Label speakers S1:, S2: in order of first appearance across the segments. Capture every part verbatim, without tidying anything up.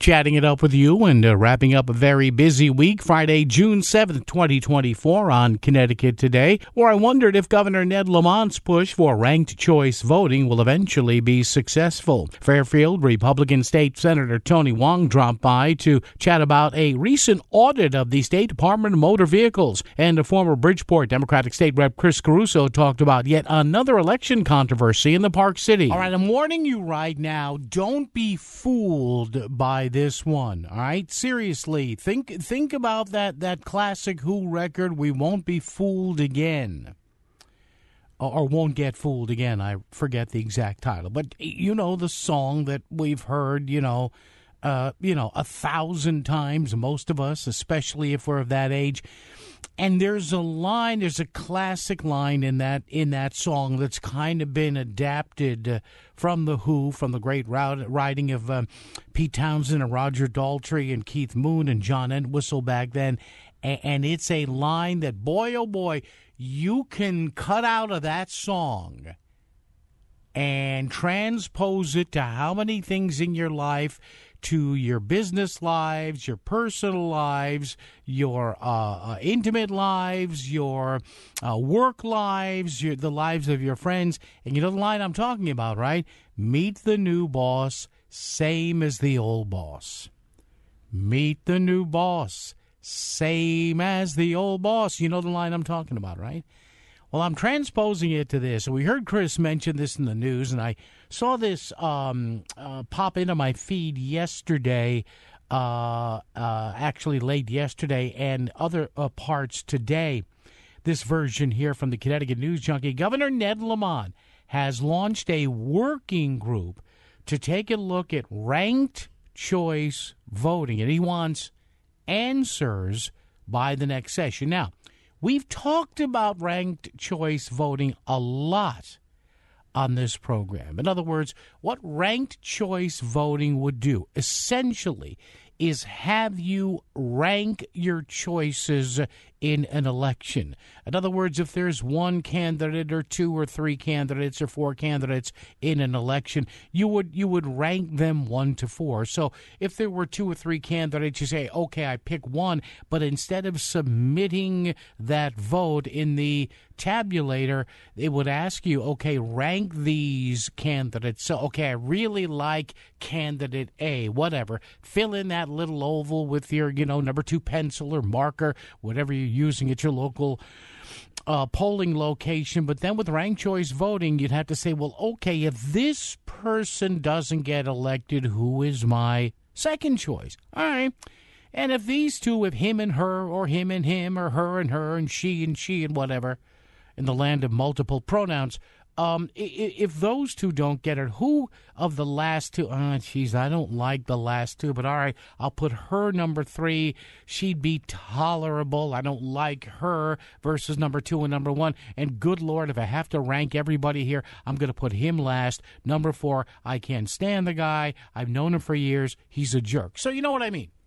S1: chatting it up with you and uh, wrapping up a very busy week, Friday, June seventh, twenty twenty-four on Connecticut Today, where I wondered if Governor Ned Lamont's push for ranked choice voting will eventually be successful. Fairfield Republican State Senator Tony Wong dropped by to chat about a recent audit of the State Department of Motor Vehicles, and a former Bridgeport Democratic State Rep Chris Caruso talked about yet another election controversy in the Park City. All right, I'm warning you right now, don't be fooled by this one, all right? Seriously, think think about that, that classic Who record, We Won't Be Fooled Again. Or, or Won't Get Fooled Again, I forget the exact title. But, you know, the song that we've heard, you know, uh, you know, a thousand times, most of us, especially if we're of that age. And there's a line, there's a classic line in that in that song that's kind of been adapted uh, from The Who, from the great writing of um, Pete Townsend and Roger Daltrey and Keith Moon and John Entwistle back then. And, and it's a line that, boy, oh boy, you can cut out of that song and transpose it to how many things in your life, to your business lives, your personal lives, your uh, uh, intimate lives, your uh, work lives, your, the lives of your friends. And you know the line I'm talking about, right? Meet the new boss, same as the old boss. Meet the new boss, same as the old boss. You know the line I'm talking about, right? Well, I'm transposing it to this. We heard Chris mention this in the news, and I saw this um, uh, pop into my feed yesterday, uh, uh, actually late yesterday, and other uh, parts today. This version here from the Connecticut News Junkie. Governor Ned Lamont has launched a working group to take a look at ranked choice voting, and he wants answers by the next session. Now, we've talked about ranked choice voting a lot on this program. In other words, what ranked choice voting would do, essentially, is have you rank your choices in an election. In other words, if there's one candidate or two or three candidates or four candidates in an election, you would you would rank them one to four. So if there were two or three candidates, you say, okay, I pick one, but instead of submitting that vote in the tabulator, it would ask you, okay, rank these candidates. So, okay, I really like candidate A, whatever. Fill in that little oval with your, you know, number two pencil or marker, whatever you're using at your local uh, polling location. But then with ranked choice voting, you'd have to say, well, okay, if this person doesn't get elected, who is my second choice? All right. And if these two, if him and her, or him and him, or her and her, and she and she, and whatever, in the land of multiple pronouns, um, if those two don't get it, who of the last two? Oh, geez, I don't like the last two, but all right, I'll put her number three. She'd be tolerable. I don't like her versus number two and number one. And good Lord, if I have to rank everybody here, I'm going to put him last. Number four, I can't stand the guy. I've known him for years. He's a jerk. So you know what I mean.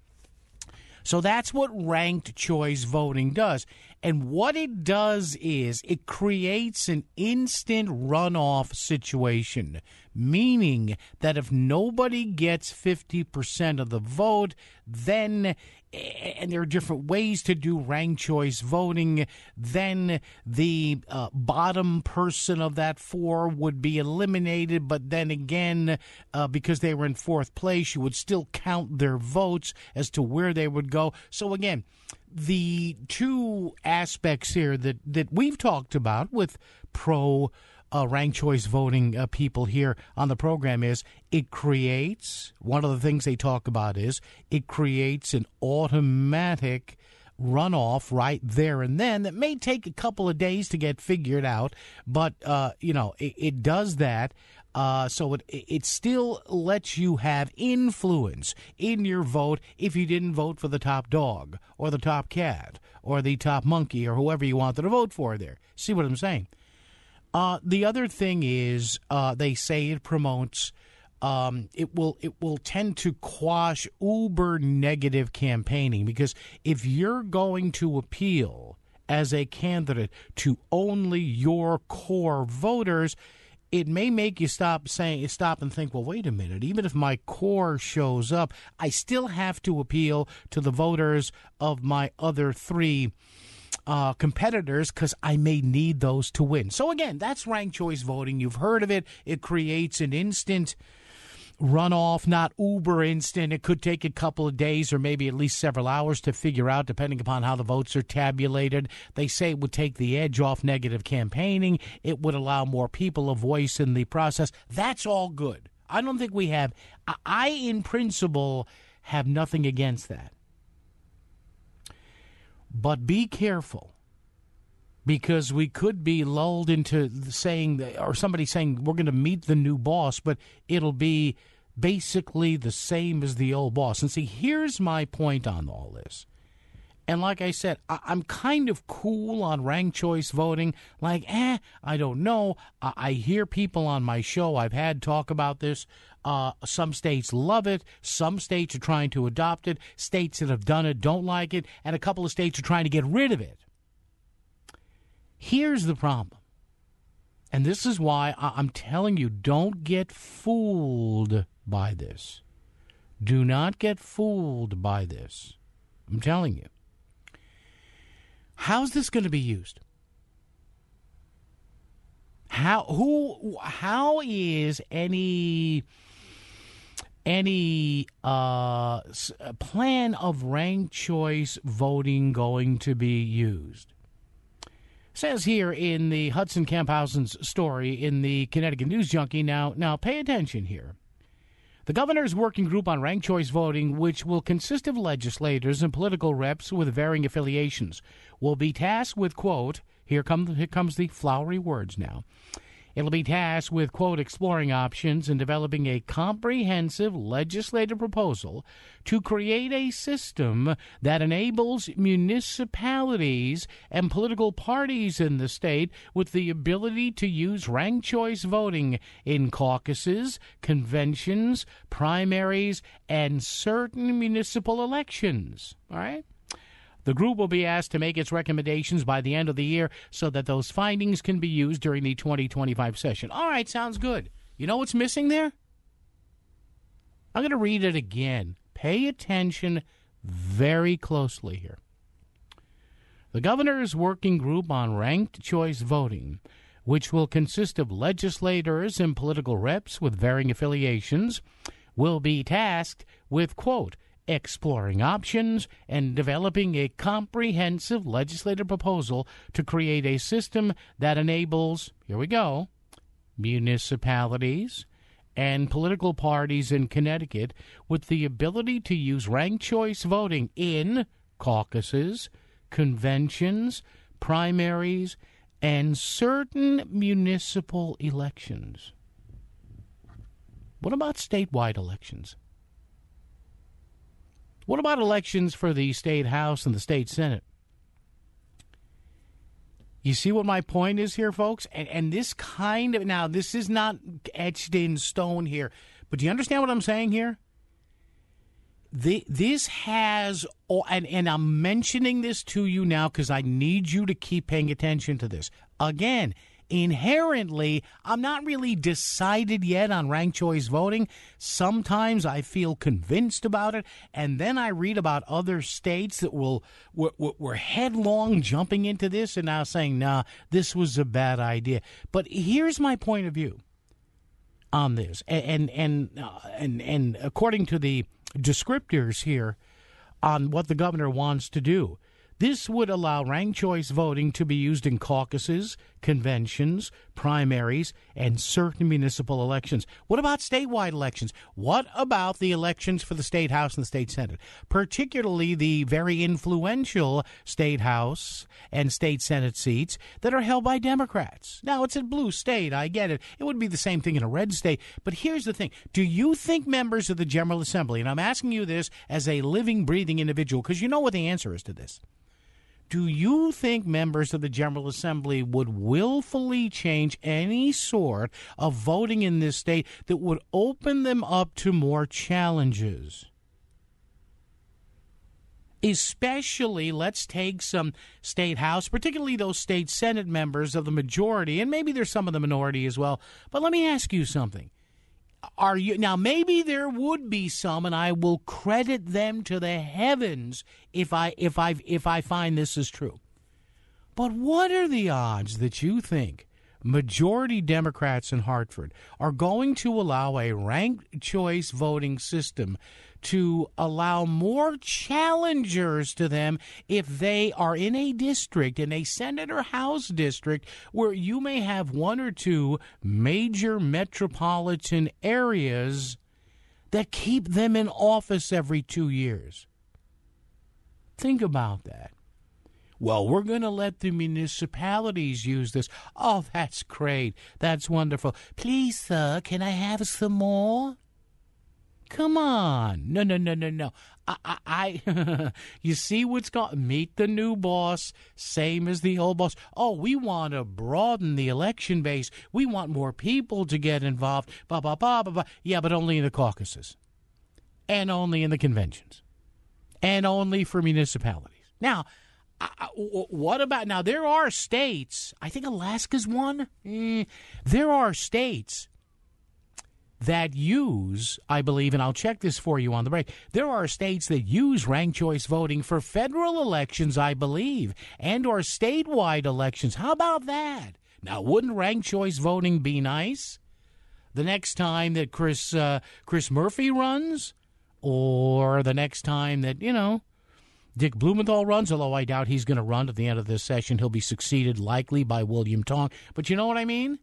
S1: So that's what ranked choice voting does. And what it does is it creates an instant runoff situation, meaning that if nobody gets fifty percent of the vote, then, and there are different ways to do ranked choice voting, then the uh, bottom person of that four would be eliminated. But then again, uh, because they were in fourth place, you would still count their votes as to where they would go. So again, the two aspects here that, that we've talked about with pro uh, ranked choice voting uh, people here on the program is it creates, one of the things they talk about is it creates an automatic runoff right there and then that may take a couple of days to get figured out, but, uh, you know, it, it does that. Uh, so it it still lets you have influence in your vote if you didn't vote for the top dog or the top cat or the top monkey or whoever you wanted to vote for there. See what I'm saying? Uh, the other thing is uh, they say it promotes um, it will it will tend to quash uber negative campaigning, because if you're going to appeal as a candidate to only your core voters, it may make you stop saying stop and think, well, wait a minute, even if my core shows up, I still have to appeal to the voters of my other three uh, competitors because I may need those to win. So again, that's ranked choice voting. You've heard of it. It creates an instant runoff, not uber instant. It could take a couple of days or maybe at least several hours to figure out, depending upon how the votes are tabulated. They say it would take the edge off negative campaigning. It would allow more people a voice in the process. That's all good. I don't think we have, I, in principle, have nothing against that. But be careful, because we could be lulled into saying, that, or somebody saying we're going to meet the new boss, but it'll be basically the same as the old boss. And see, here's my point on all this. And like I said, I- I'm kind of cool on ranked choice voting. Like, eh, I don't know. I, I hear people on my show, I've had talk about this. Uh, some states love it. Some states are trying to adopt it. States that have done it don't like it. And a couple of states are trying to get rid of it. Here's the problem, and this is why I'm telling you, don't get fooled by this. Do not get fooled by this. I'm telling you. How's this going to be used? How who how is any any uh, plan of ranked choice voting going to be used? Says here in the Hudson Camphausen's story in the Connecticut News Junkie. Now, now pay attention here. The governor's working group on ranked choice voting, which will consist of legislators and political reps with varying affiliations, will be tasked with, quote, here, come, here comes the flowery words now. It'll be tasked with, quote, exploring options and developing a comprehensive legislative proposal to create a system that enables municipalities and political parties in the state with the ability to use ranked choice voting in caucuses, conventions, primaries, and certain municipal elections. All right? The group will be asked to make its recommendations by the end of the year so that those findings can be used during the twenty twenty-five session. All right, sounds good. You know what's missing there? I'm going to read it again. Pay attention very closely here. The governor's working group on ranked choice voting, which will consist of legislators and political reps with varying affiliations, will be tasked with, quote, exploring options and developing a comprehensive legislative proposal to create a system that enables, here we go, municipalities and political parties in Connecticut with the ability to use ranked choice voting in caucuses, conventions, primaries, and certain municipal elections. What about statewide elections? What about elections for the state house and the state senate? You see what my point is here, folks? And, and this kind of, now, this is not etched in stone here, but do you understand what I'm saying here? The, this has, oh, and, and I'm mentioning this to you now because I need you to keep paying attention to this. Again, inherently, I'm not really decided yet on ranked choice voting. Sometimes I feel convinced about it, and then I read about other states that will were, were headlong jumping into this and now saying, nah, this was a bad idea. But here's my point of view on this, and and and, uh, and, and according to the descriptors here on what the governor wants to do, this would allow ranked choice voting to be used in caucuses, conventions, primaries, and certain municipal elections. What about statewide elections? What about the elections for the state house and the state senate, particularly the very influential state house and state senate seats that are held by Democrats? Now, it's a blue state. I get it. It would be the same thing in a red state. But here's the thing. Do you think members of the General Assembly, and I'm asking you this as a living, breathing individual, because you know what the answer is to this, do you think members of the General Assembly would willfully change any sort of voting in this state that would open them up to more challenges? Especially, let's take some state house, particularly those state senate members of the majority, and maybe there's some of the minority as well. But let me ask you something. Are you now? Maybe there would be some, and I will credit them to the heavens if I if I if I find this is true. But what are the odds that you think majority Democrats in Hartford are going to allow a ranked choice voting system to allow more challengers to them if they are in a district, in a Senate or House district, where you may have one or two major metropolitan areas that keep them in office every two years? Think about that. Well, we're going to let the municipalities use this. Oh, that's great. That's wonderful. Please, sir, can I have some more? Come on. No, no, no, no, no. I, I, I you see what's going, meet the new boss, same as the old boss. Oh, we want to broaden the election base. We want more people to get involved. Blah, blah, blah, blah, blah. Yeah, but only in the caucuses. And only in the conventions. And only for municipalities. Now, Uh, what about now? There are states. I think Alaska's one. Mm, there are states that use, I believe, and I'll check this for you on the break. There are states that use ranked choice voting for federal elections, I believe, and or statewide elections. How about that? Now, wouldn't ranked choice voting be nice? The next time that Chris uh, Chris Murphy runs, or the next time that you know. Dick Blumenthal runs, although I doubt he's going to run at the end of this session. He'll be succeeded likely by William Tong. But you know what I mean?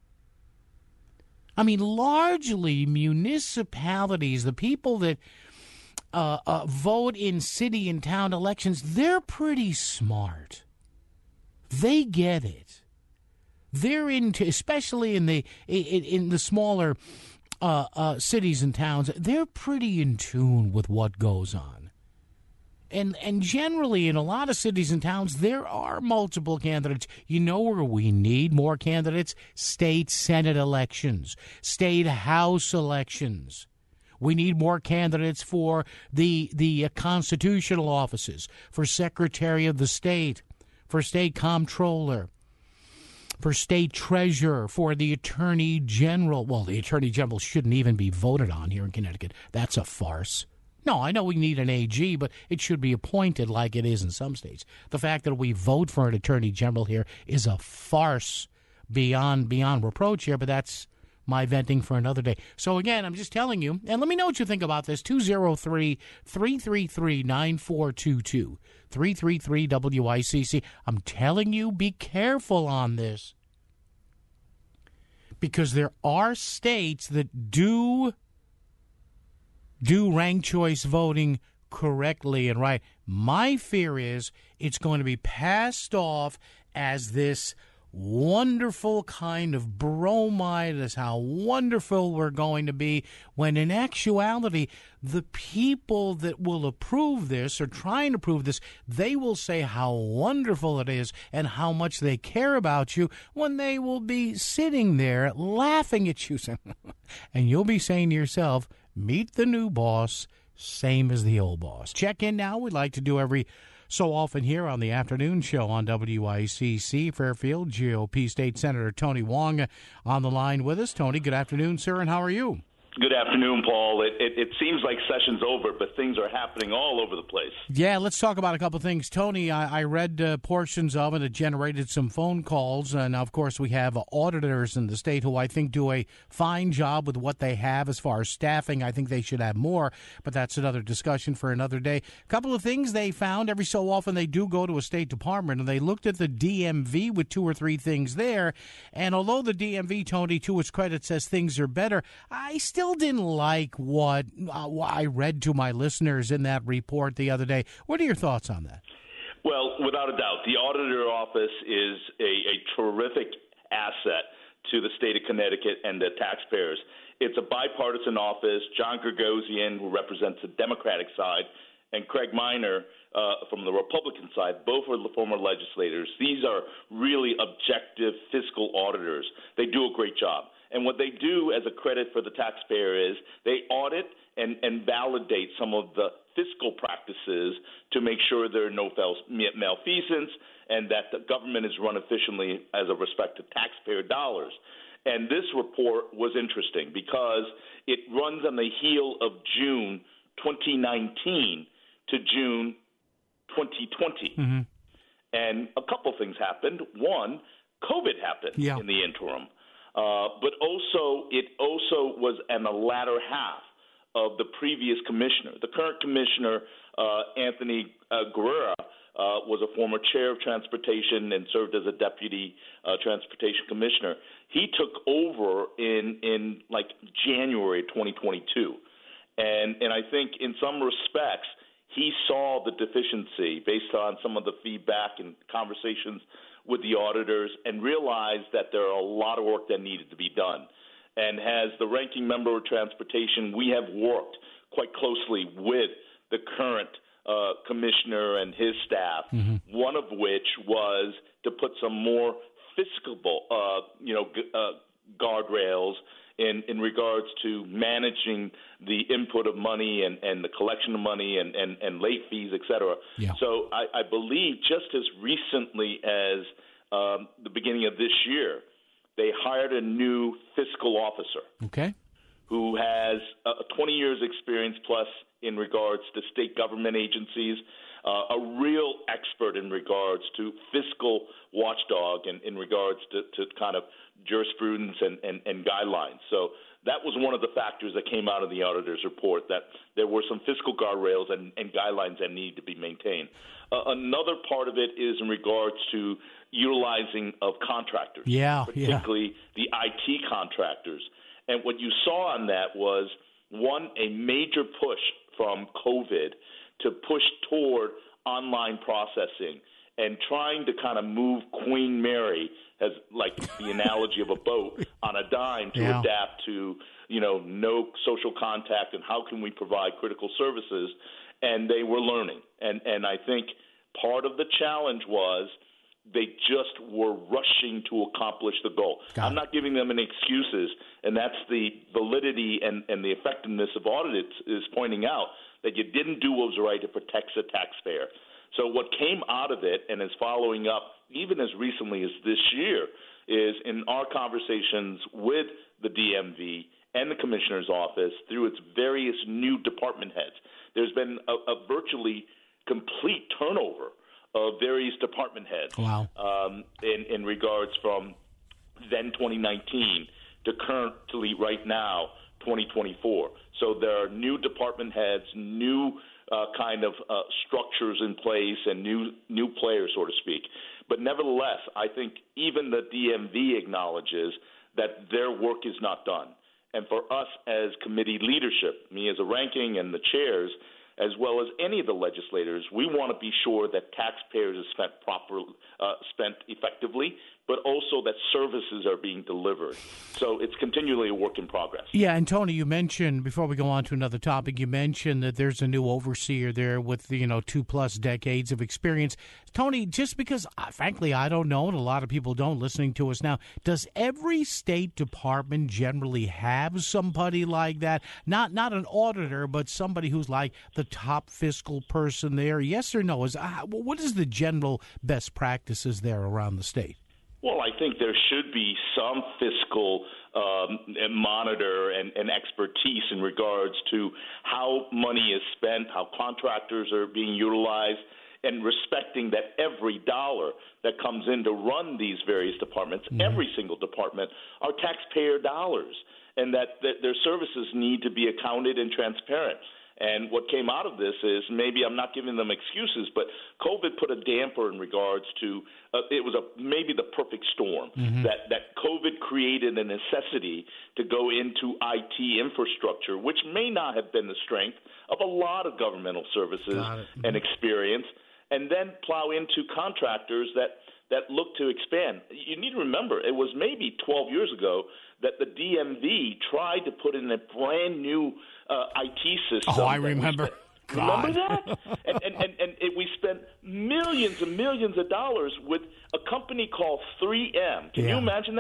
S1: I mean, largely municipalities, the people that uh, uh, vote in city and town elections, they're pretty smart. They get it. They're into, especially in the in, in the smaller uh, uh, cities and towns, they're pretty in tune with what goes on. And and generally, in a lot of cities and towns, there are multiple candidates. You know where we need more candidates? State Senate elections, state House elections. We need more candidates for the the constitutional offices, for Secretary of the State, for State Comptroller, for State Treasurer, for the Attorney General. Well, the Attorney General shouldn't even be voted on here in Connecticut. That's a farce. No, I know we need an A G, but it should be appointed like it is in some states. The fact that we vote for an attorney general here is a farce beyond beyond reproach here, but that's my venting for another day. So, again, I'm just telling you, and let me know what you think about this, two oh three, three three three, nine four two two, three three three W I C C. I'm telling you, be careful on this, because there are states that do do ranked choice voting correctly and right. My fear is it's going to be passed off as this wonderful kind of bromide, as how wonderful we're going to be, when in actuality, the people that will approve this or trying to prove this, they will say how wonderful it is and how much they care about you, when they will be sitting there laughing at you. And you'll be saying to yourself, meet the new boss, same as the old boss. Check in now. We'd like to do every so often here on the afternoon show on W I C C. Fairfield G O P State Senator Tony Hwang on the line with us. Tony, good afternoon, sir, and how are you?
S2: Good afternoon, Paul. It, it, it seems like session's over, but things are happening all over the place.
S1: Yeah, let's talk about a couple of things. Tony, I, I read uh, portions of it. It generated some phone calls. And, of course, we have auditors in the state who I think do a fine job with what they have as far as staffing. I think they should have more, but that's another discussion for another day. A couple of things they found. Every so often they do go to a State Department, and they looked at the D M V with two or three things there. And although the D M V, Tony, to its credit, says things are better, I still didn't like what uh, I read to my listeners in that report the other day. What are your thoughts on that?
S2: Well, without a doubt, the auditor office is a, a terrific asset to the state of Connecticut and the taxpayers. It's a bipartisan office. John Gregosian, who represents the Democratic side, and Craig Minor uh, from the Republican side, both are the former legislators. These are really objective fiscal auditors. They do a great job. And what they do as a credit for the taxpayer is they audit and, and validate some of the fiscal practices to make sure there are no malfeasance and that the government is run efficiently as a respect to taxpayer dollars. And this report was interesting because it runs on the heel of June twenty nineteen to June twenty twenty. Mm-hmm. And a couple things happened. One, COVID happened yeah. in the interim. Uh, but also, it also was in the latter half of the previous commissioner. The current commissioner, uh, Anthony uh, Guerra, uh, was a former chair of transportation and served as a deputy uh, transportation commissioner. He took over in in like January twenty twenty-two, and and I think in some respects he saw the deficiency based on some of the feedback and conversations with the auditors and realized that there are a lot of work that needed to be done. And as the ranking member of transportation, we have worked quite closely with the current uh, commissioner and his staff, mm-hmm. one of which was to put some more fiscal, uh, you know, g- uh, guardrails in, in regards to managing the input of money and, and the collection of money and, and, and late fees, et cetera. Yeah. So I, I believe just as recently as um, the beginning of this year, they hired a new fiscal officer.
S1: Okay.
S2: Who has uh, twenty years experience plus in regards to state government agencies, uh, a real expert in regards to fiscal watchdog and in regards to, to kind of jurisprudence and, and, and guidelines. So that was one of the factors that came out of the auditor's report, that there were some fiscal guardrails and, and guidelines that need to be maintained. Uh, another part of it is in regards to utilizing of contractors,
S1: yeah,
S2: particularly
S1: yeah.
S2: the I T contractors. And what you saw on that was, one, a major push from COVID to push toward online processing and trying to kind of move Queen Mary, as like the analogy of a boat, on a dime to
S1: yeah.
S2: adapt to, you know, no social contact and how can we provide critical services. And they were learning. And, and I think part of the challenge was they just were rushing to accomplish the goal.
S1: Got
S2: I'm
S1: it.
S2: not giving them any excuses, and that's the validity and, and the effectiveness of audits is pointing out that you didn't do what was right to protect the taxpayer. So what came out of it and is following up even as recently as this year is in our conversations with the D M V and the Commissioner's Office through its various new department heads. There's been a, a virtually complete turnover of various department heads.
S1: Wow.
S2: um, in, in regards from then twenty nineteen to currently right now, twenty twenty-four. So there are new department heads, new uh, kind of uh, structures in place and new new players, so to speak. But nevertheless, I think even the D M V acknowledges that their work is not done. And for us as committee leadership, me as a ranking and the chairs, as well as any of the legislators, we want to be sure that taxpayers are spent proper, uh, spent effectively, but also that services are being delivered. So it's continually a work in progress.
S1: Yeah, and Tony, you mentioned, before we go on to another topic, you mentioned that there's a new overseer there with, you know, two-plus decades of experience. Tony, just because, uh, frankly, I don't know, and a lot of people don't listening to us now, does every State Department generally have somebody like that? Not not an auditor, but somebody who's like the top fiscal person there? Yes or no? Is uh, what is the general best practices there around the state?
S2: Well, I think there should be some fiscal um, monitor and, and expertise in regards to how money is spent, how contractors are being utilized, and respecting that every dollar that comes in to run these various departments, mm-hmm. every single department, are taxpayer dollars, and that, that their services need to be accounted and transparent. And what came out of this is, maybe I'm not giving them excuses, but COVID put a damper in regards to uh, it was a maybe the perfect storm, mm-hmm. that, that COVID created a necessity to go into I T infrastructure, which may not have been the strength of a lot of governmental services mm-hmm. and experience, and then plow into contractors that, that look to expand. You need to remember, it was maybe twelve years ago that the D M V tried to put in a brand new uh, I T system.
S1: Oh, I remember.
S2: Remember that? and and, and, and it, we spent millions and millions of dollars with a company called three M. Can yeah. you imagine that?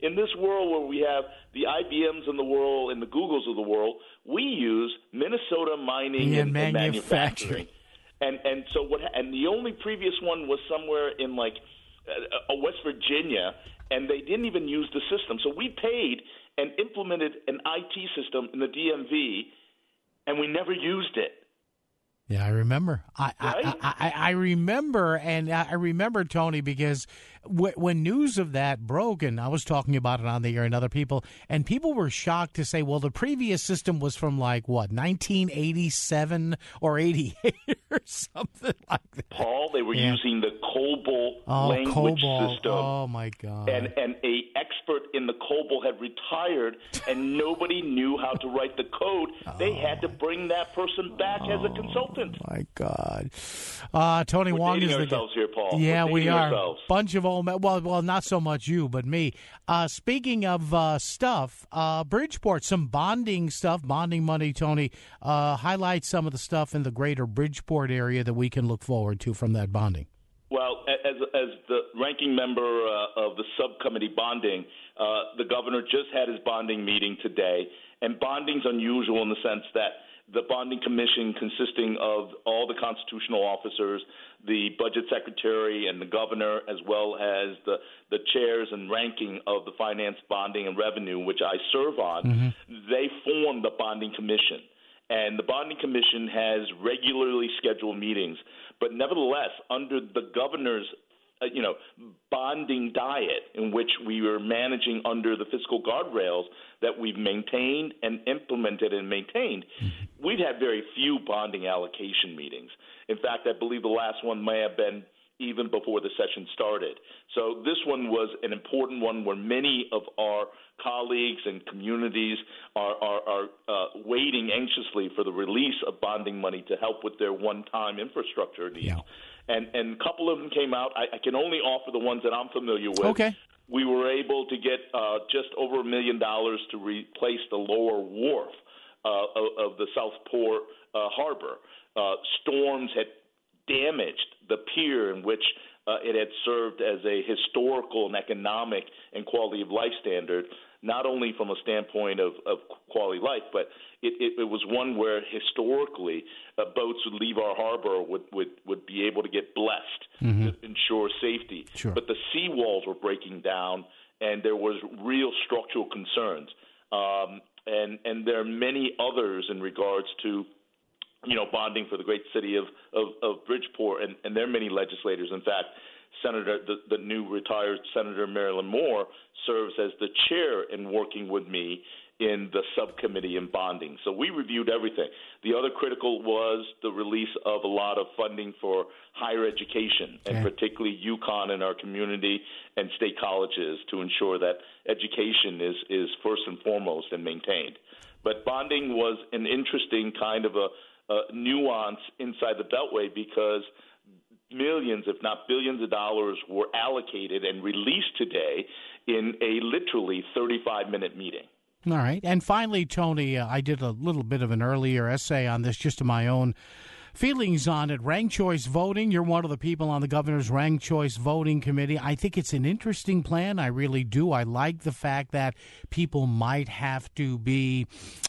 S2: In this world where we have the I B Ms in the world and the Googles of the world, we use Minnesota Mining and, and Manufacturing. And and so what? And the only previous one was somewhere in like uh, West Virginia, and they didn't even use the system. So we paid and implemented an I T system in the D M V, and we never used it.
S1: Yeah, I remember. I,
S2: right?
S1: I, I, I remember, and I remember, Tony, because w- when news of that broke, and I was talking about it on the air and other people, and people were shocked to say, well, the previous system was from like, what, nineteen eighty-seven or eighty-eight or something like that.
S2: Paul, they were
S1: yeah.
S2: using the COBOL
S1: oh,
S2: language
S1: COBOL.
S2: system.
S1: Oh, my God.
S2: And, and a expert in the COBOL had retired, and nobody knew how to write the code.
S1: Oh,
S2: they had to bring that person back oh, as a consultant.
S1: My God. Uh, Tony
S2: We're
S1: Wong
S2: dating
S1: is the
S2: ourselves here, Paul.
S1: Yeah,
S2: We're
S1: we are.
S2: Ourselves.
S1: Bunch of old men. Well, well, not so much you, but me. Uh, speaking of uh, stuff, uh, Bridgeport, some bonding stuff, bonding money, Tony. Uh, highlight some of the stuff in the greater Bridgeport area that we can look forward to from that bonding.
S2: Well, as as the ranking member uh, of the subcommittee bonding, uh, the governor just had his bonding meeting today, and bonding's unusual in the sense that the bonding commission, consisting of all the constitutional officers, the budget secretary, and the governor, as well as the, the chairs and ranking of the finance, bonding, and revenue, which I serve on, mm-hmm. they form the bonding commission. And the bonding commission has regularly scheduled meetings. But nevertheless, under the governor's uh, you know, bonding diet in which we are managing under the fiscal guardrails that we've maintained and implemented and maintained, we've had very few bonding allocation meetings. In fact, I believe the last one may have been even before the session started. So this one was an important one where many of our colleagues and communities are, are, are uh, waiting anxiously for the release of bonding money to help with their one-time infrastructure needs.
S1: Yeah.
S2: And, and a couple of them came out. I, I can only offer the ones that I'm familiar with.
S1: Okay.
S2: We were able to get uh, just over a million dollars to replace the lower wharf uh, of, of the Southport uh, Harbor. Uh, storms had damaged the pier in which uh, it had served as a historical and economic and quality of life standard, not only from a standpoint of, of quality of life, but it, it, it was one where historically uh, boats would leave our harbor would, would, would be able to get blessed mm-hmm. to ensure safety.
S1: Sure.
S2: But the seawalls were breaking down, and there was real structural concerns. Um, and, and there are many others in regards to you know, bonding for the great city of, of, of Bridgeport, and, and there are many legislators. In fact, Senator, the, the new retired Senator Marilyn Moore serves as the chair in working with me in the subcommittee in bonding. So we reviewed everything. The other critical was the release of a lot of funding for higher education, okay. and particularly UConn in our community and state colleges to ensure that education is, is first and foremost and maintained. But bonding was an interesting kind of a Uh, nuance inside the Beltway because millions, if not billions of dollars were allocated and released today in a literally thirty-five minute meeting.
S1: All right. And finally, Tony, uh, I did a little bit of an earlier essay on this just to my own feelings on it. Ranked choice voting. You're one of the people on the governor's ranked choice voting committee. I think it's an interesting plan. I really do. I like the fact that people might have to be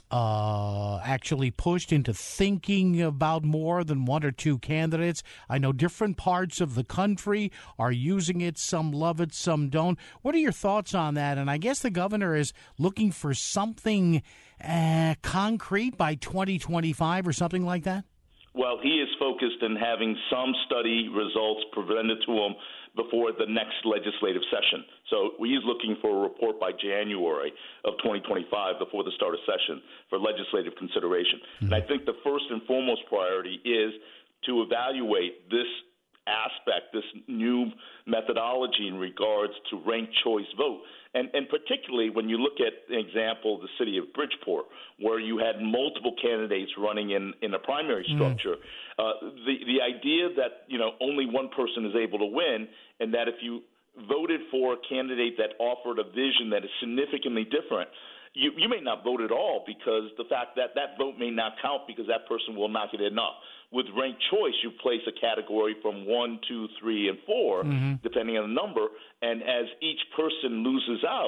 S1: uh, actually pushed into thinking about more than one or two candidates. I know different parts of the country are using it. Some love it, some don't. What are your thoughts on that? And I guess the governor is looking for something uh, concrete by twenty twenty-five or something like that?
S2: Well, he is focused in having some study results presented to him before the next legislative session. So he's looking for a report by January of twenty twenty-five before the start of session for legislative consideration. Mm-hmm. And I think the first and foremost priority is to evaluate this aspect, this new methodology in regards to ranked choice vote. And, and particularly when you look at an example, the city of Bridgeport, where you had multiple candidates running in, in a primary structure, mm. uh, the, the idea that, you know, only one person is able to win, and that if you voted for a candidate that offered a vision that is significantly different, you, you may not vote at all because the fact that that vote may not count because that person will not get enough. With ranked choice, you place a category from one, two, three, and four, mm-hmm. depending on the number, and as each person loses out,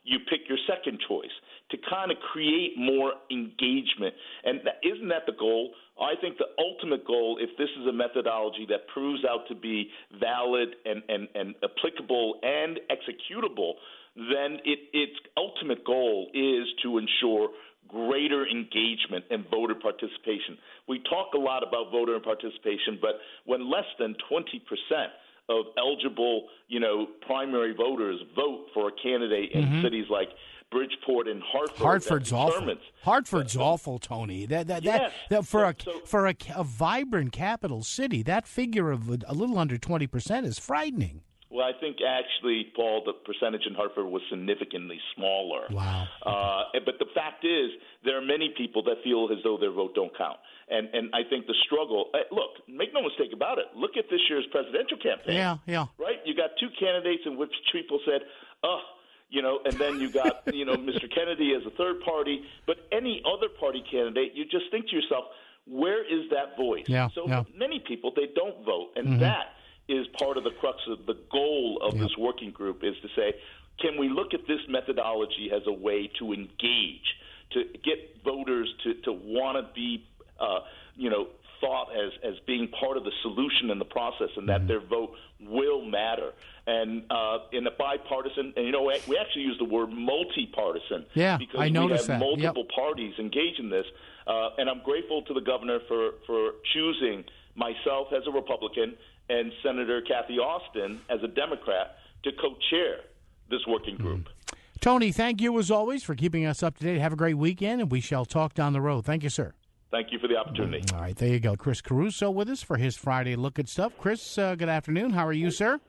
S2: you pick your second choice to kind of create more engagement. And that, isn't that the goal? I think the ultimate goal, if this is a methodology that proves out to be valid and, and, and applicable and executable, then it, its ultimate goal is to ensure greater engagement and voter participation. We talk a lot about voter participation, but when less than twenty percent of eligible, you know, primary voters vote for a candidate in mm-hmm. cities like Bridgeport and Hartford.
S1: Hartford's awful. Hartford's uh, awful, Tony. That that,
S2: yes.
S1: that, that for
S2: so,
S1: a
S2: so,
S1: for a, a vibrant capital city, that figure of a, a little under twenty percent is frightening.
S2: Well, I think actually, Paul, the percentage in Hartford was significantly smaller.
S1: Wow.
S2: Uh, but the fact is, there are many people that feel as though their vote don't count. And and I think the struggle, uh, look, make no mistake about it. Look at this year's presidential campaign.
S1: Yeah, yeah.
S2: Right? You got two candidates in which people said, oh, you know, and then you got, you know, Mister Kennedy as a third party. But any other party candidate, you just think to yourself, where is that voice?
S1: Yeah,
S2: so
S1: yeah.
S2: many people, they don't vote. And
S1: mm-hmm.
S2: that is part of the crux of the goal of
S1: yep.
S2: this working group is to say, can we look at this methodology as a way to engage, to get voters to, to want to be, uh, you know, thought as, as being part of the solution in the process and that mm-hmm. their vote will matter. And uh, in a bipartisan, and you know, we actually use the word multi-partisan
S1: yeah,
S2: because
S1: I noticed
S2: we have
S1: that.
S2: multiple
S1: yep.
S2: parties engaged in this. Uh, and I'm grateful to the governor for, for choosing myself as a Republican and Senator Kathy Austin as a Democrat to co-chair this working group.
S1: Mm. Tony, thank you as always for keeping us up to date. Have a great weekend, and we shall talk down the road. Thank you, sir.
S2: Thank you for the opportunity.
S1: All right, there you go. Chris Caruso with us for his Friday Look at Stuff. Chris, uh, good afternoon. How are you, sir?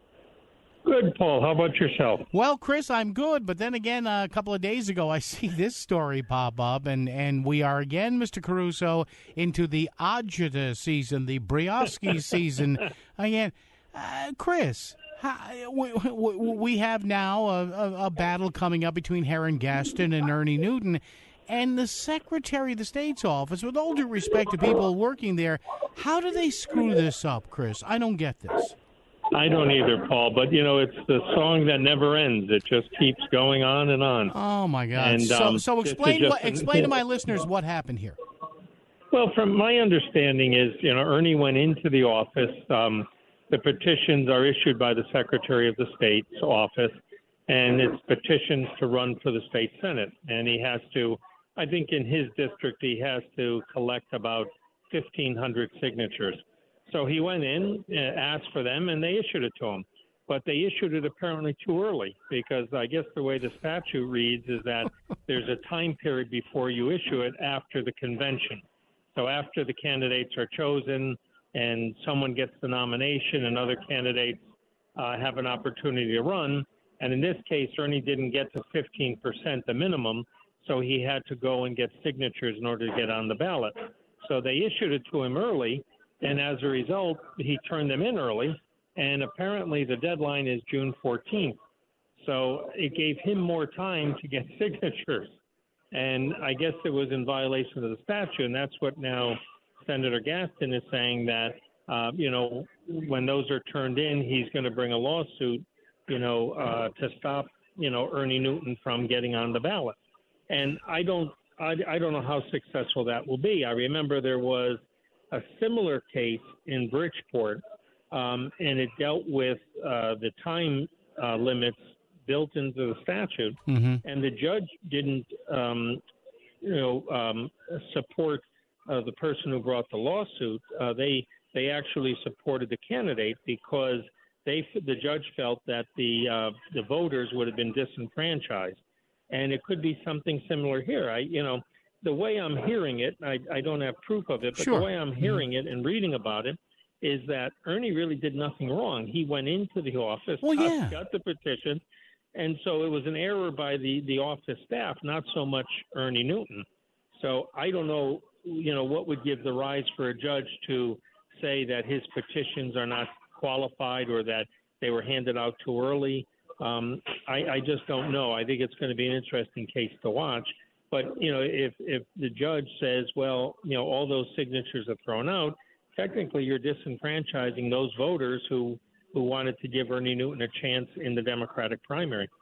S3: Good, Paul. How about yourself?
S1: Well, Chris, I'm good. But then again, uh, a couple of days ago, I see this story pop up, and, and we are again, Mister Caruso, into the agita season, the Brioski season. Again, uh, Chris, how, we, we, we have now a, a, a battle coming up between Heron Gaston and Ernie Newton. And the Secretary of the State's office, with all due respect to people working there, how do they screw this up, Chris? I don't get this.
S3: I don't either, Paul, but, you know, it's the song that never ends. It just keeps going on and on.
S1: Oh, my God.
S3: And,
S1: so
S3: um,
S1: so explain
S3: just,
S1: what, explain to my listeners what happened here.
S3: Well, from my understanding is, you know, Ernie went into the office. Um, the petitions are issued by the Secretary of the State's office, and it's petitions to run for the state Senate. And he has to, I think in his district, he has to collect about fifteen hundred signatures. So he went in, asked for them, and they issued it to him. But they issued it apparently too early because I guess the way the statute reads is that there's a time period before you issue it after the convention. So after the candidates are chosen and someone gets the nomination and other candidates uh, have an opportunity to run, and in this case, Ernie didn't get to fifteen percent, the minimum, so he had to go and get signatures in order to get on the ballot. So they issued it to him early. And as a result, he turned them in early, and apparently the deadline is June fourteenth. So it gave him more time to get signatures. And I guess it was in violation of the statute, and that's what now Senator Gaston is saying that, uh, you know, when those are turned in, he's going to bring a lawsuit, you know, uh, to stop, you know, Ernie Newton from getting on the ballot. And I don't, I, I don't know how successful that will be. I remember there was a similar case in Bridgeport, um, and it dealt with uh, the time uh, limits built into the statute,
S1: mm-hmm.
S3: and the judge didn't, um, you know, um, support uh, the person who brought the lawsuit. Uh, they they actually supported the candidate because they the judge felt that the uh, the voters would have been disenfranchised, and it could be something similar here. I you know. The way I'm hearing it, I, I don't have proof of it, but
S1: sure.
S3: the way I'm hearing it and reading about it is that Ernie really did nothing wrong. He went into the office,
S1: well, yeah.
S3: got the petition, and so it was an error by the, the office staff, not so much Ernie Newton. So I don't know, you know, what would give the rise for a judge to say that his petitions are not qualified or that they were handed out too early. Um, I, I just don't know. I think it's going to be an interesting case to watch. But, you know, if, if the judge says, well, you know, all those signatures are thrown out, technically you're disenfranchising those voters who, who wanted to give Ernie Newton a chance in the Democratic primary.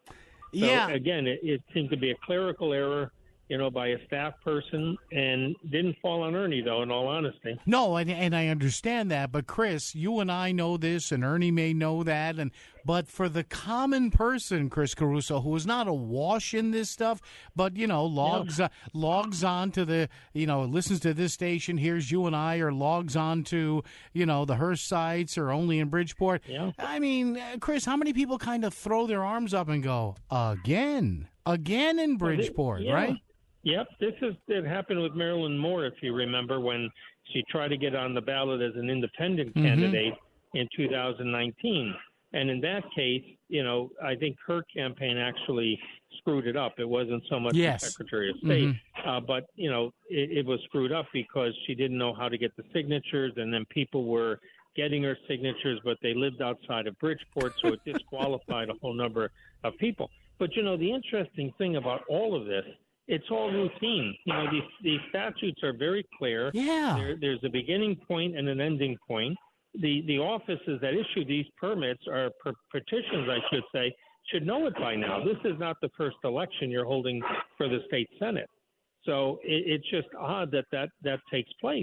S3: So,
S1: Yeah.
S3: again, it, it seemed to be a clerical error, you know, by a staff person, and didn't fall on Ernie, though, in all honesty.
S1: No, and, and I understand that, but Chris, you and I know this, and Ernie may know that, and but for the common person, Chris Caruso, who is not awash in this stuff, but you know, logs
S3: Yeah.
S1: uh, logs on to the, you know, listens to this station, hears you and I, or logs on to, you know, the Hearst sites or only in Bridgeport.
S3: Yeah.
S1: I mean, uh, Chris, how many people kind of throw their arms up and go, again, again in Bridgeport,
S3: Yeah.
S1: right?
S3: Yep, this is it happened with Marilyn Moore, if you remember, when she tried to get on the ballot as an independent
S1: Mm-hmm.
S3: candidate in two thousand nineteen. And in that case, you know, I think her campaign actually screwed it up. It wasn't so much
S1: Yes.
S3: the Secretary of State,
S1: Mm-hmm.
S3: uh, but, you know, it, it was screwed up because she didn't know how to get the signatures, and then people were getting her signatures, but they lived outside of Bridgeport, so it disqualified a whole number of people. But, you know, the interesting thing about all of this, it's all routine. You know, these, these statutes are very clear.
S1: Yeah.
S3: There, there's a beginning point and an ending point. The the offices that issue these permits, or per- petitions, I should say, should know it by now. This is not the first election you're holding for the state Senate. So it, it's just odd that that, that takes place.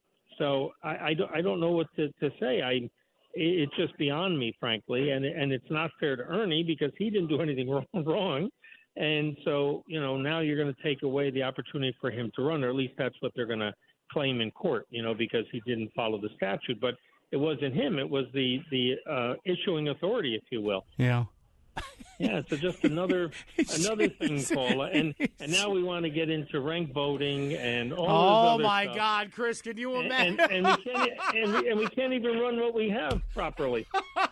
S3: So I, I, don't, I don't know what to, to say. I it, It's just beyond me, frankly, and and it's not fair to Ernie because he didn't do anything wrong. wrong. And so, you know, now you're going to take away the opportunity for him to run, or at least that's what they're going to claim in court, you know, because he didn't follow the statute. But it wasn't him. It was the, the uh, issuing authority, if you will.
S1: Yeah.
S3: Yeah, so just another
S1: It's-
S3: another thing,
S1: it's-
S3: Paula. And and now we want to get into rank voting and all
S1: Oh,
S3: this other
S1: my
S3: stuff.
S1: God, Chris, can you
S3: And,
S1: imagine?
S3: and, and, we can't, and, we, and we can't even run what we have properly.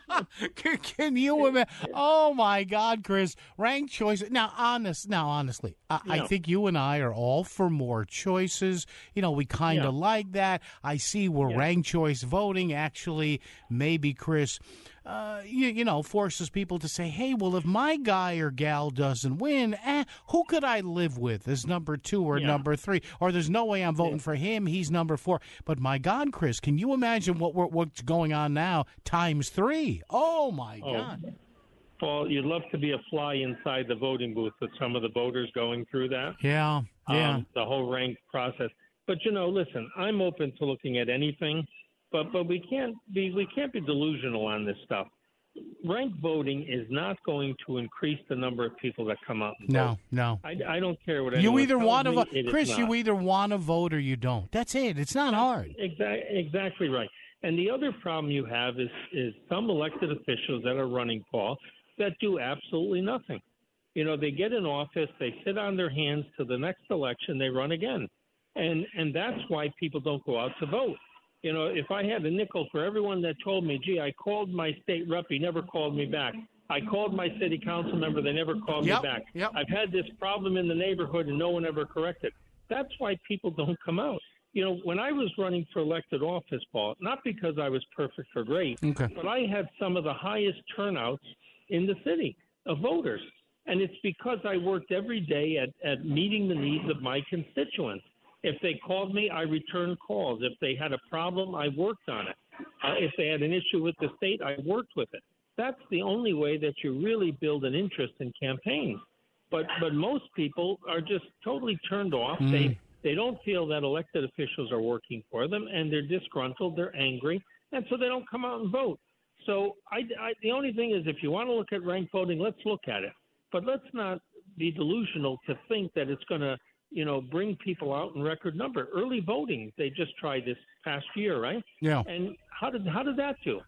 S1: can, can you imagine? Oh my God, Chris! Ranked choices. Now, honest. Now, honestly, I, I
S3: Yeah.
S1: think you and I are all for more choices. You know, we kind of
S3: Yeah.
S1: like that. I see where
S3: Yeah.
S1: ranked choice voting actually, maybe, Chris, uh, you, you know, forces people to say, "Hey, well, if my guy or gal doesn't win, eh, who could I live with as number two or
S3: Yeah.
S1: number three? Or there's no way I'm voting for him. He's number four." But my God, Chris, can you imagine what we're, what's going on now times three? Oh my
S3: Oh.
S1: God!
S3: Paul, you'd love to be a fly inside the voting booth with some of the voters going through that.
S1: Yeah, yeah.
S3: Um, the whole ranked process. But you know, listen, I'm open to looking at anything, but but we can't be we can't be delusional on this stuff. Ranked voting is not going to increase the number of people that come out and
S1: no,
S3: vote.
S1: no.
S3: I, I don't care what
S1: You
S3: anyone
S1: either
S3: tells
S1: want to
S3: me,
S1: vote,
S3: it is
S1: Chris.
S3: not.
S1: You either want to vote or you don't. That's it. It's not hard.
S3: Exactly, exactly right. And the other problem you have is is some elected officials that are running, Paul, that do absolutely nothing. You know, they get in office, they sit on their hands to the next election, they run again, and and that's why people don't go out to vote. You know, if I had a nickel for everyone that told me, "Gee, I called my state rep, he never called me back. I called my city council member, they never called
S1: Yep,
S3: me back.
S1: yep.
S3: I've had this problem in the neighborhood and no one ever corrected." That's why people don't come out. You know, when I was running for elected office, Paul, not because I was perfect or great,
S1: Okay.
S3: but I had some of the highest turnouts in the city of voters. And it's because I worked every day at, at meeting the needs of my constituents. If they called me, I returned calls. If they had a problem, I worked on it. Uh, if they had an issue with the state, I worked with it. That's the only way that you really build an interest in campaigns. But but most people are just totally turned off.
S1: Mm.
S3: They they don't feel that elected officials are working for them, and they're disgruntled, they're angry, and so they don't come out and vote. So I, I, the only thing is, if you want to look at ranked voting, let's look at it. But let's not be delusional to think that it's going to, you know, bring people out in record number. Early voting, they just tried this past year, right?
S1: Yeah.
S3: And how did how did that do?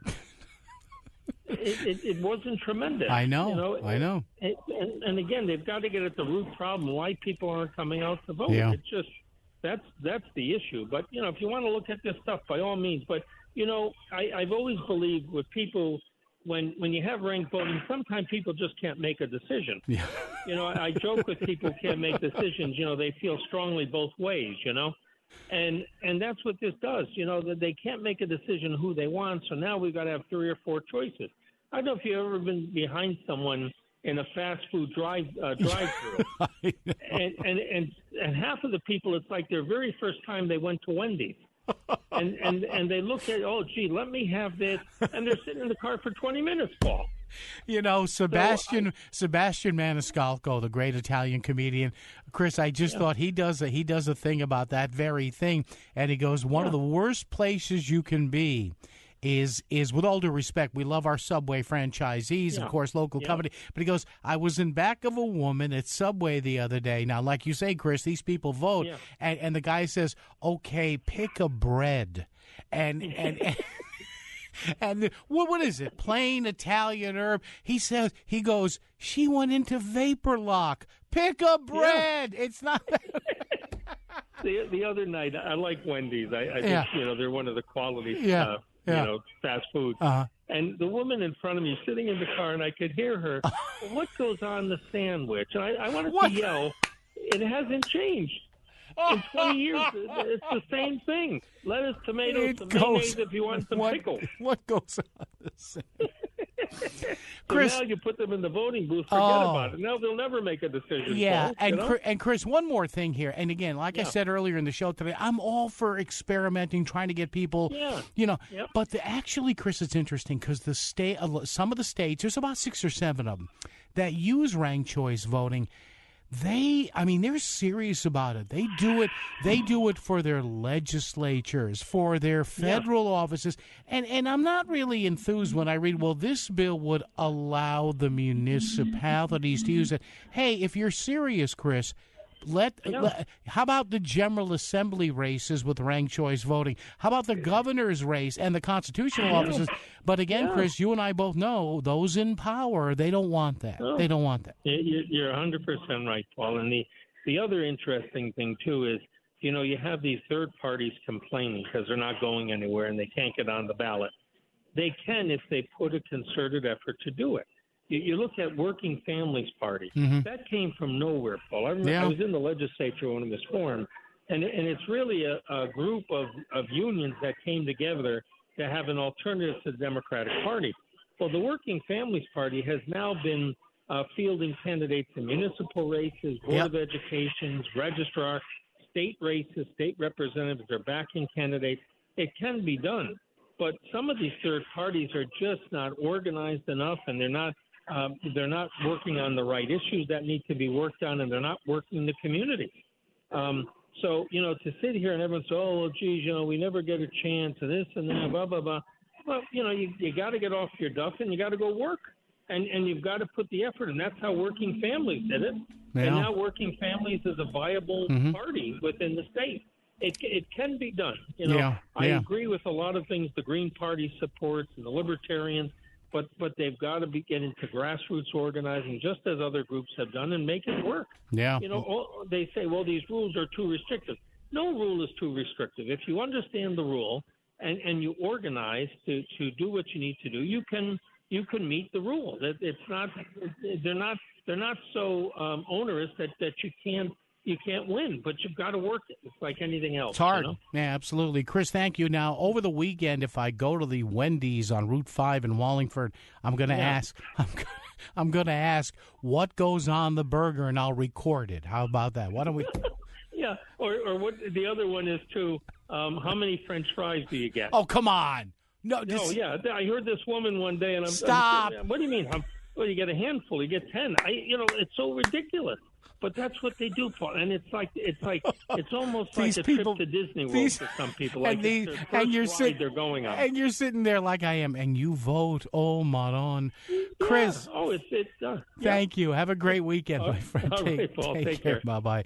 S3: it, it, it wasn't tremendous.
S1: I know.
S3: You know
S1: I know.
S3: It, and, and again, they've got to get at the root problem why people aren't coming out to vote.
S1: Yeah.
S3: It's just that's that's the issue. But you know, if you want to look at this stuff, by all means. But you know, I, I've always believed with people when when you have ranked voting, sometimes people just can't make a decision.
S1: Yeah.
S3: You know, I joke with people who can't make decisions. You know, they feel strongly both ways. You know, and and that's what this does. You know, that they can't make a decision who they want. So now we've got to have three or four choices. I don't know if you've ever been behind someone in a fast food drive uh, drive-through, and, and and and half of the people, it's like their very first time they went to Wendy's, and and and they look at, oh gee, let me have this, and they're sitting in the car for twenty minutes, Paul.
S1: You know, Sebastian so I, Sebastian Maniscalco, the great Italian comedian. Chris, I just yeah. thought he does a he does a thing about that very thing, and he goes, one yeah. of the worst places you can be is is with all due respect, we love our Subway franchisees, yeah. of course, local yeah. company. But he goes, I was in back of a woman at Subway the other day. Now, like you say, Chris, these people vote, yeah. and and the guy says, okay, pick a bread, and and. and And the, what what is it? Plain Italian herb. He says he goes. She went into vapor lock. Pick a bread. Yeah. It's not.
S3: the the other night, I like Wendy's. I, I
S1: yeah.
S3: think you know they're one of the quality,
S1: yeah.
S3: uh,
S1: yeah.
S3: you know, fast foods.
S1: Uh-huh.
S3: And the woman in front of me, sitting in the car, and I could hear her. What goes on the sandwich? And I, I wanted
S1: what?
S3: to yell. It hasn't changed. In twenty years, it's the same thing. Lettuce, tomatoes,
S1: it
S3: some
S1: goes,
S3: mayonnaise if you want some
S1: what,
S3: pickles.
S1: What goes on the sandwich?
S3: Chris, so now you put them in the voting booth, forget
S1: oh,
S3: about it. Now they'll never make a decision.
S1: Yeah,
S3: folks,
S1: and,
S3: you know?
S1: Chris, and Chris, one more thing here. And again, like
S3: yeah.
S1: I said earlier in the show today, I'm all for experimenting, trying to get people,
S3: yeah.
S1: you know.
S3: Yep.
S1: But the, actually, Chris, it's interesting because the state, some of the states, there's about six or seven of them that use ranked choice voting. They, I mean, they're serious about it. They do it. They do it for their legislatures, for their federal yeah. offices, and and I'm not really enthused when I read, well, this bill would allow the municipalities to use it. Hey, if you're serious, Chris. Let,
S3: yeah.
S1: let how about the General Assembly races with ranked choice voting? How about the governor's race and the constitutional
S3: yeah.
S1: offices? But again,
S3: yeah.
S1: Chris, you and I both know those in power, they don't want that.
S3: No.
S1: They don't want that.
S3: You're one hundred percent right, Paul. And the, the other interesting thing, too, is, you know, you have these third parties complaining because they're not going anywhere and they can't get on the ballot. They can if they put a concerted effort to do it. You look at Working Families Party. Mm-hmm. That came from nowhere, Paul. I remember yeah. I was in the legislature when it was formed, and and it's really a, a group of, of unions that came together to have an alternative to the Democratic Party. Well, the Working Families Party has now been uh, fielding candidates in municipal races, Board yep. of Education, registrar, state races, state representatives are backing candidates. It can be done, but some of these third parties are just not organized enough, and they're not Um, they're not working on the right issues that need to be worked on, and they're not working the community. Um, so, you know, to sit here and everyone say, oh, well, geez, you know, we never get a chance and this and that, blah, blah, blah. Well, you know, you, you got to get off your duff and you got to go work. And, and you've got to put the effort, and that's how Working Families did it. Yeah. And now Working Families is a viable mm-hmm. party within the state. It it can be done. You know,
S1: yeah.
S3: I
S1: yeah.
S3: agree with a lot of things the Green Party supports and the Libertarians. But but they've got to be get into grassroots organizing, just as other groups have done, and make it work.
S1: Yeah.
S3: You know, all, they say, well, these rules are too restrictive. No rule is too restrictive. If you understand the rule and, and you organize to, to do what you need to do, you can you can meet the rule. It, it's not they're not they're not so um, onerous that, that you can't. You can't win, but you've got to work it. It's like anything else.
S1: It's hard.
S3: You know?
S1: Yeah, absolutely. Chris, thank you. Now, over the weekend, if I go to the Wendy's on Route five in Wallingford, I'm going to yeah. ask, I'm, I'm going to ask what goes on the burger, and I'll record it. How about that? Why don't we?
S3: yeah, or or what? The other one is too. Um, how many French fries do you get?
S1: Oh, come on. No,
S3: no,
S1: this...
S3: yeah. I heard this woman one day, and I'm
S1: stop.
S3: I'm, what do you mean? I'm, well, you get a handful. You get ten. I, you know, it's so ridiculous. But that's what they do, Paul. And it's like it's like it's almost like a people, trip to Disney World these, for some people. Like
S1: and, these,
S3: it's
S1: and you're sitting
S3: they're going on,
S1: and you're sitting there like I am, and you vote. Oh, Maron, Chris.
S3: Yeah. Oh, it's it's. Uh,
S1: thank
S3: yeah.
S1: you. Have a great weekend,
S3: all
S1: my friend.
S3: All
S1: take,
S3: right, Paul.
S1: take,
S3: Take
S1: care.
S3: care.
S1: Bye bye.